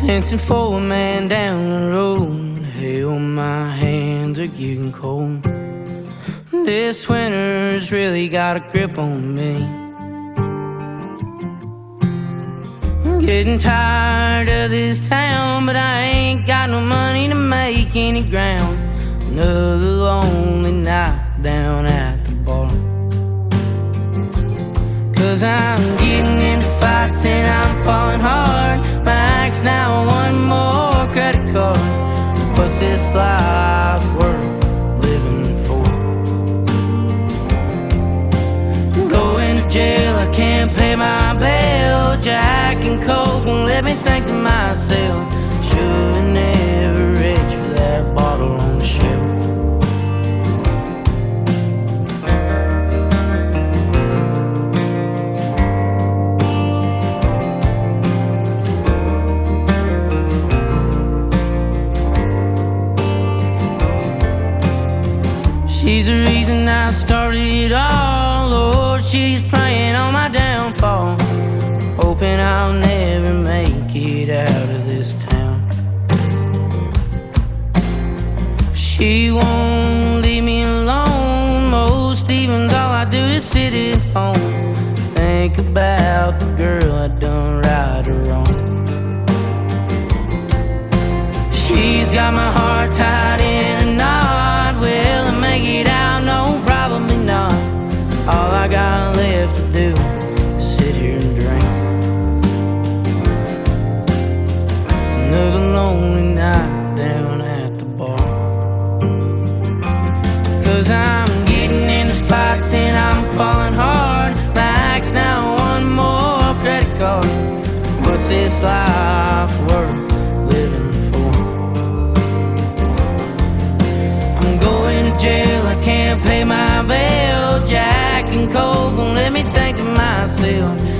Fencing for a man down the road. Hell, my hands are getting cold. This winter's really got a grip on me. I'm getting tired of this town, but I ain't got no money to make any ground. Another lonely night down at the bar. 'Cause I'm getting into fights and I'm falling hard. Max now one more credit card. What's this life worth living for? Going to jail, I can't pay my bail. Jack and Coke won't let me think to myself, should've never reached for that bottle on the shelf. She's the reason I started it all. Lord, she's praying on my downfall, hoping I'll never make it out of this town. She won't leave me alone. Most evenings all I do is sit at home, think about the girl I done right or wrong. She's got my heart tied in a knot. Will I make it out? No, probably not. All I got left to do is sit here and drink. Another lonely night down at the bar. 'Cause I'm getting into fights and I'm falling hard. Max now one more credit card. What's this life worth living for? I'm going to jail, I can't pay my bail. Jack and Coke won't let me think to myself,